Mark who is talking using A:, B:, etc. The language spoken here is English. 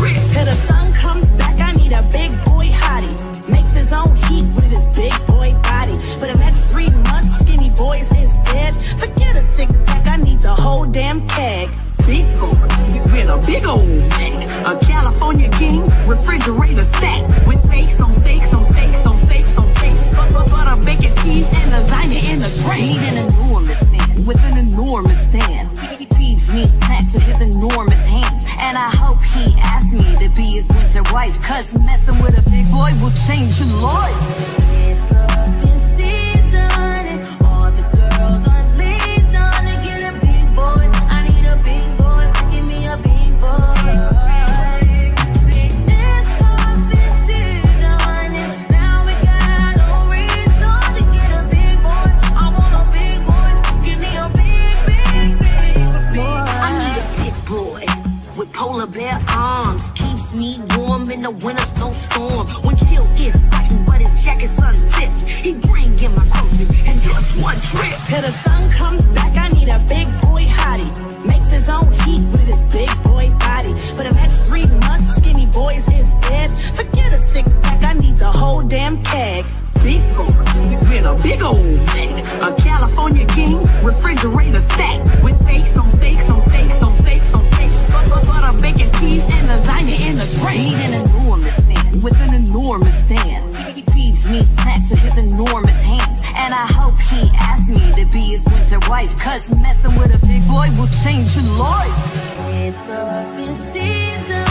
A: trip. Till the sun comes back, I need a big boy hottie. Makes his own heat with his big boy body. For the next 3 months, skinny boys is dead. Forget a sick pack, I need the whole damn keg. Big boy, with a big old neck. A California king, refrigerator stack. With steaks on steaks on steaks on steaks on steaks. Butter, bacon, cheese, and lasagna in the tray.
B: Need an enormous man with an enormous stand. He feeds me snacks with his enormous hands. And I hope he asks me to be his winter wife, cause messing with a big boy will change your life.
C: It's cuffing season and all the girls on leads on to get a big boy. I need a big boy, give me a big boy. It's cuffing season and now we got no reason to get a big boy. I want a big boy, give me a big boy.
A: I need a big boy with polar bear arms. Keeps me warm in the winter snowstorm. When chill is fighting, but his jacket's unzipped. He bring in my groceries in just one trip. Till the sun comes back, I need a big boy hottie. Makes his own heat with his big boy body. For the next 3 months, skinny boys is dead. Forget a sick pack, I need the whole damn keg. Big boy, with a big old neck. A California king, refrigerator stack. With steaks on steaks on steaks on steaks on steaks. Butter, bacon, cheese, and lasagna in the tray.
B: Need an enormous man with an enormous stand. He feeds me snacks with his enormous hands. And I hope he asks me to be his winter wife, cause messing with a big boy will change your life.
C: It's cuffing season